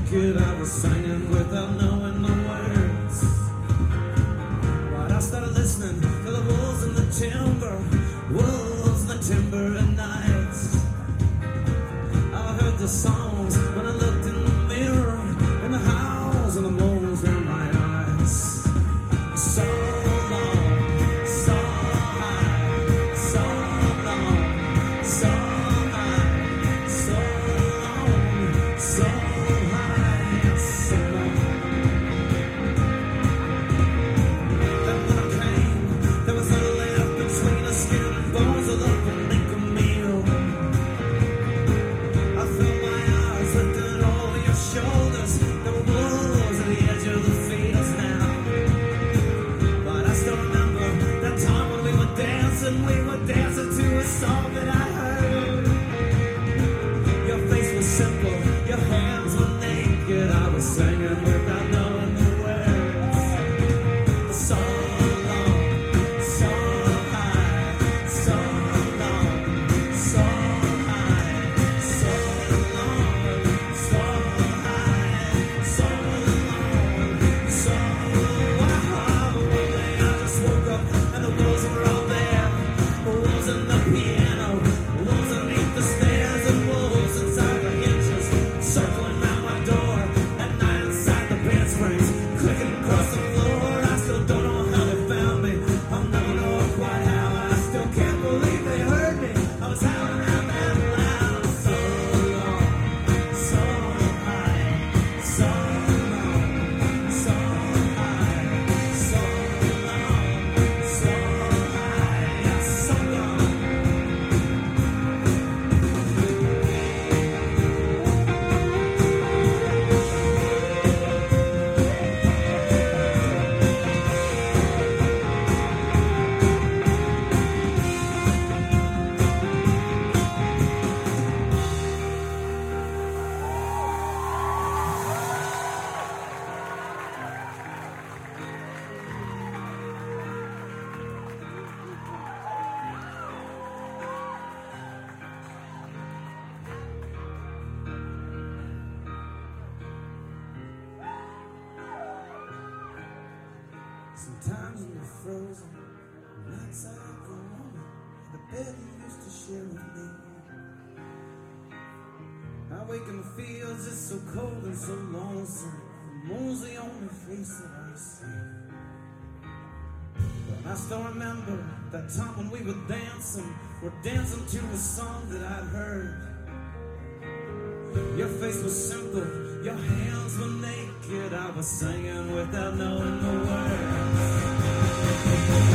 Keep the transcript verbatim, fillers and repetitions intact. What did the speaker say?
naked, I was singing without knowing the words. But I started listening to the wolves in the timber, wolves in the timber at night. I heard the songs when I looked in the mirror, and the howls and the moans in my eyes. So long, so high, so long, so high, so long, so high, so long. Then when I came, there was little left between the skin and bones of love and make a meal. I felt my eyes lifted over your shoulders. There were wolves at the edge of the fields now. But I still remember that time when we were dancing, we were dancing to a song that I heard. Your face was simple, your hands were naked. I was singing without knowing the words. So long, so high, so long, so high, so long, so high, so long, so high. One day I just woke up and the wolves were all there. Wolves in the piano, wolves underneath the stairs, and wolves inside the hinges, circling round my door. At night inside the bed springs, clicking across the floor. I still don't know how they found me. I'll never know quite how. I still can't believe they heard me. I was howling out that loud. So long, so high, so long, so high, so long, so high, so long. Sometimes when you're frozen, nights I go on the bed you used to share with me. I wake in the fields, it's so cold and so lonesome. The moon's the only face that I see. But I still remember that time when we were dancing. We're dancing to a song that I'd heard. Your face was simple, your hands were naked. I was singing without knowing the words.